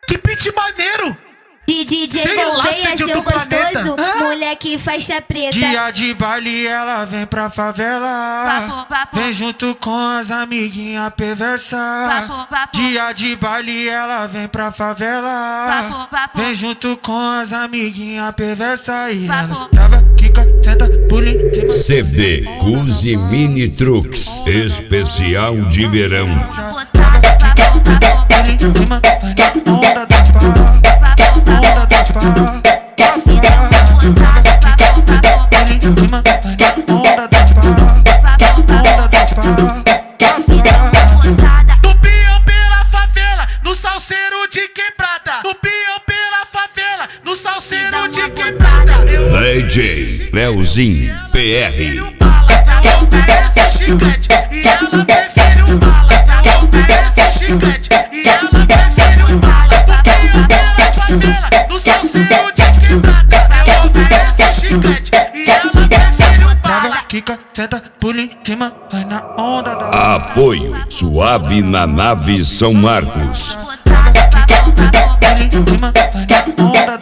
Que beat maneiro! De DJ Sei lá, Gouveia, cê é de seu outro gostoso, planeta. moleque faixa preta. Dia de baile ela vem pra favela, vem junto com as amiguinhas perversa. Dia de baile ela vem pra favela, vem junto com as amiguinhas perversa. E elas trava, quica, senta, pula em cima. CD Cuzi Mini Trucks especial de verão. Pula em cima, vai na onda da pá. Onda da pá, No peão pela favela, no salseiro de quebrada. No peão pela favela, no salseiro de quebrada. DJ Leozinho PR. Ela oferece chiclete e ela prefere um bala. Ela oferece chiclete e ela prefere um bala. No peão pela favela, no salseiro de quebrada. Ela oferece chiclete e ela prefere um bala. quica, senta, pula em cima, vai na onda da Apoio Suave na Nave São Marcos. pula em cima, vai na onda